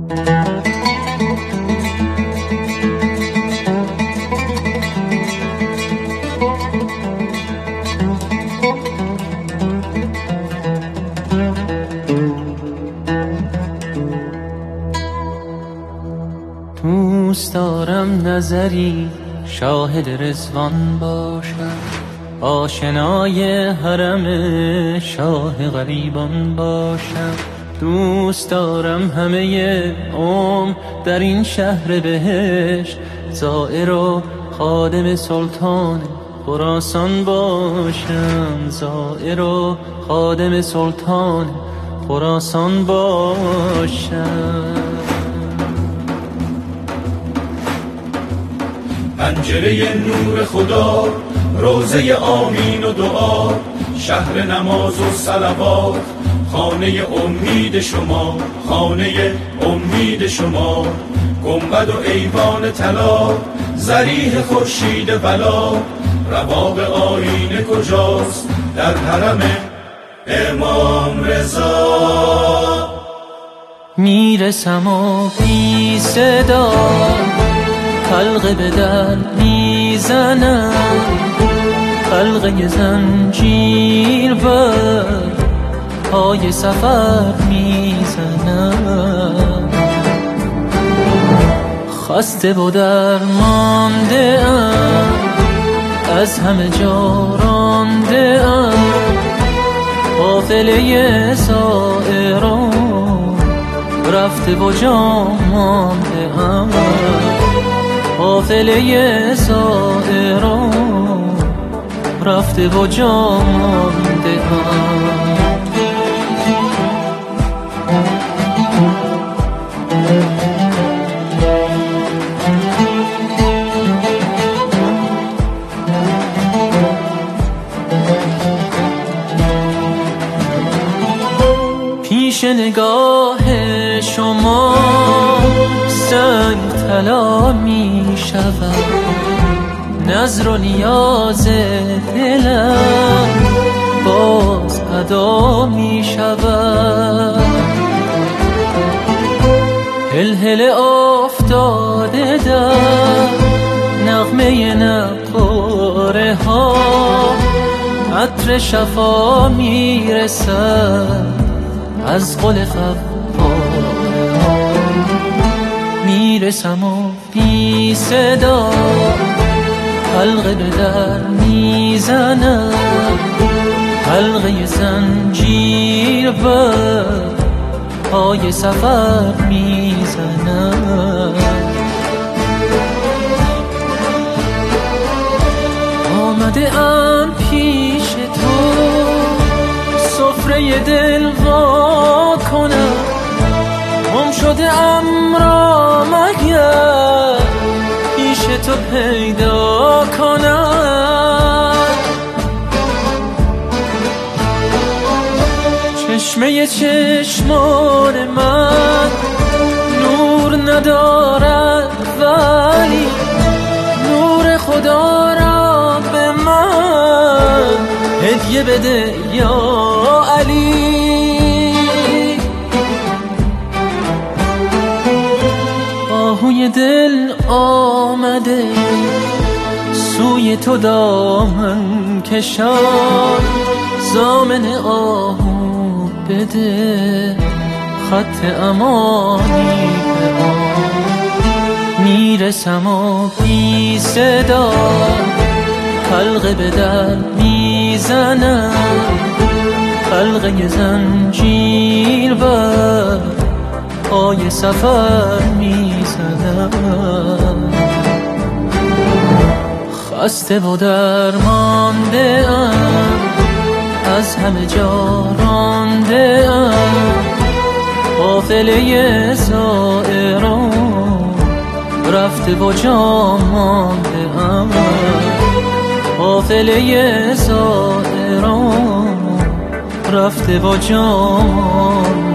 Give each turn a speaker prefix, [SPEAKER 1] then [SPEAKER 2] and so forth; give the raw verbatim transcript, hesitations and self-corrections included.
[SPEAKER 1] دوست دارم نظری شاهد رضوان باشم، آشنای حرم شاه غریبان باشم. دوست دارم همه عمر در این شهر بهشت زائر و خادم سلطان خراسان باشم، زائر و خادم سلطان خراسان باشم.
[SPEAKER 2] پنجره نور خدا، روزه آمین و دعا، شهر نماز و صلوات، خانه امید شما، خانه امید شما. گنبد و ایوان طلا، ضریح خورشید بلا، رواق آیینه کجاست در حرم امام رضا.
[SPEAKER 1] میرسم و بی صدا حلقه به در میزنم، حلقه زنجیر بر پای سفر میزنم. خسته و درمانده ام، از همه جا رانده ام، قافله زائران رفته و جا مانده ام، قافله زائران رفته و جا مانده ام. پیش نگاه شما سنگ طلا می شود، نظر و نیاز دلم باز ادا می شود. هلهله افتاده در نغمه نقاره ها، عطر شفا می رسد از قل فواره ها. میرسم و بی صدا حلقه به در میزنم، حلقه زنجیر بر پای سفر میزنم. آمده ام پیش تو سفره دل وا کنم، گم شده ام را مگر پیش تو پیدا کنم. چشمه چشمان من نور ندارد، ولی نور خدا را به من هدیه بده یا علی. آهوی دل آمده سوی تو دامن کشان، ضامن آهو بده خط امانی به آن. میرسم و بی صدا حلقه به در میزنم، حلقه زنجیر بر پای سفر میزنم. خسته و درمانده ام، از همه جا رانده ام، قافله زائران رفته و جا مانده ام، قافله زائران رفته و جا